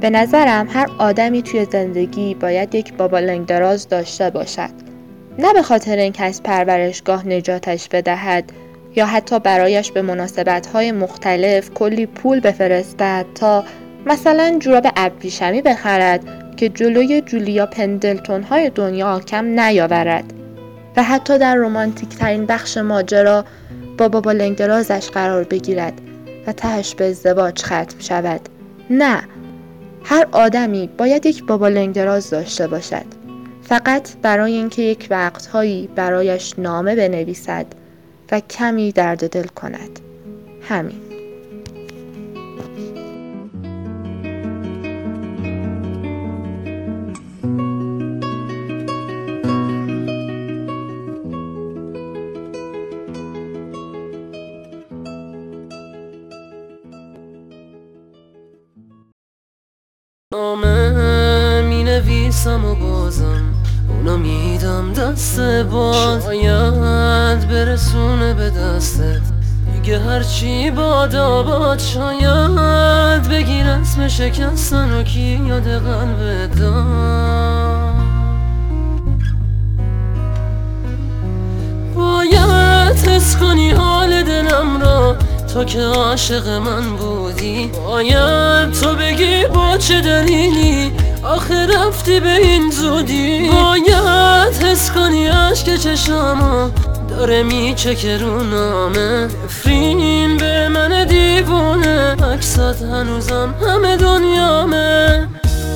به نظرم هر آدمی توی زندگی باید یک بابا لنگ دراز داشته باشد. نه به خاطر اینکه از پرورشگاه نجاتش بدهد یا حتی برایش به مناسبت‌های مختلف کلی پول بفرستد تا مثلا جوراب ابریشمی بخرد که جلوی جولیا پندلتون‌های دنیا کم نیاورد و حتی در رمانتیک ترین بخش ماجرا با بابا لنگ درازش قرار بگیرد و تهش به ازدواج ختم شود. نه، هر آدمی باید یک بابا لنگ دراز داشته باشد، فقط برای اینکه یک وقتهایی برایش نامه بنویسد و کمی درد دل کند. همین. نامه می نویسم و بازم اونو میدم دست باز، شاید برسونه به دستت دیگه هرچی بادا باد، شاید بگیر اسم شکستن و کی یاد قلبت داد. باید حس کنی حال دلم را تو که عاشق من بودی، باید تو بگی با چه دلیلی آخه رفتی به این زودی. باید حس کنی عشق چشامو داره میچکه رو نامه، نفرین به من دیوونه عکسات هنوزم همه دنیامه.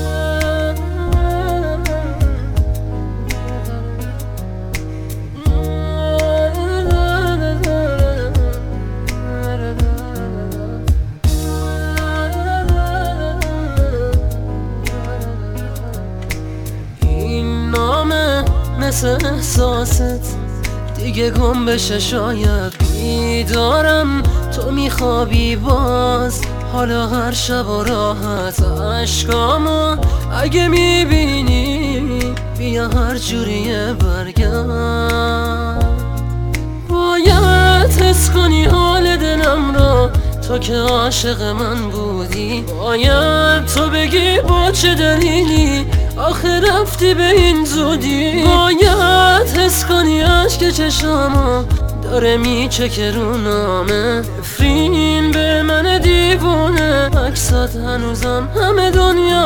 مثل احساست دیگه گم بشه، شاید بیدارم تو میخوابی باز، حالا هر شب و راحت عشقامو اگه میبینی بیا هر جوریه برگرد. باید حس کنی حال دلم رو تو که عاشق من بودی، باید تو بگی با چه دلیلی آخه رفتی به این زودی. باید حس کنی عشق چشامو داره میچکه رو نامه، نفرین به من دیوونه عکسات هنوزم همه دنیا